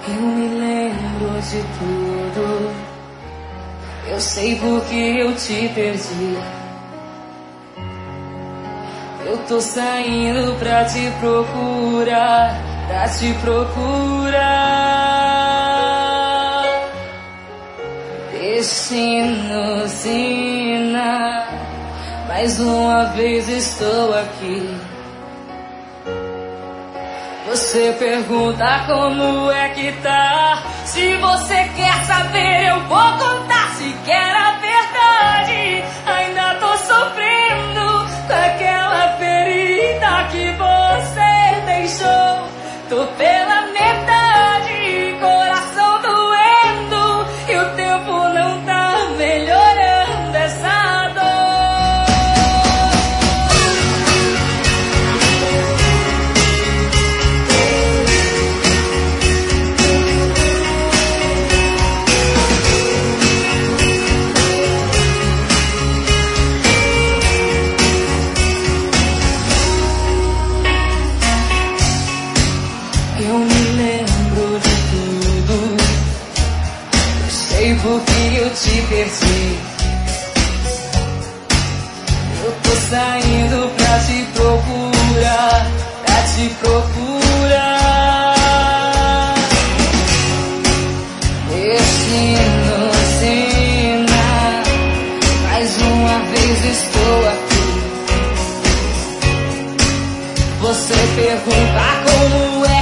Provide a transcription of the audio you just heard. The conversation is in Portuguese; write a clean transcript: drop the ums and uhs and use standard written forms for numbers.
Eu me lembro de tudo. Eu sei porque eu te perdi. Eu tô saindo pra te procurar, pra te procurar. Destino sina, mais uma vez estou aqui. Você pergunta como é que tá. Se você quer saber, eu vou contar. Se quer a verdade, ainda tô sofrendo com aquela ferida que você deixou. Tô pela metade, coração doendo, e o tempo não tá melhorando essa dor. Eu me lembro de tudo. Eu sei porque eu te perdi. Eu tô saindo pra te procurar, pra te procurar. Destino sina, mais uma vez estou aqui. Você pergunta como é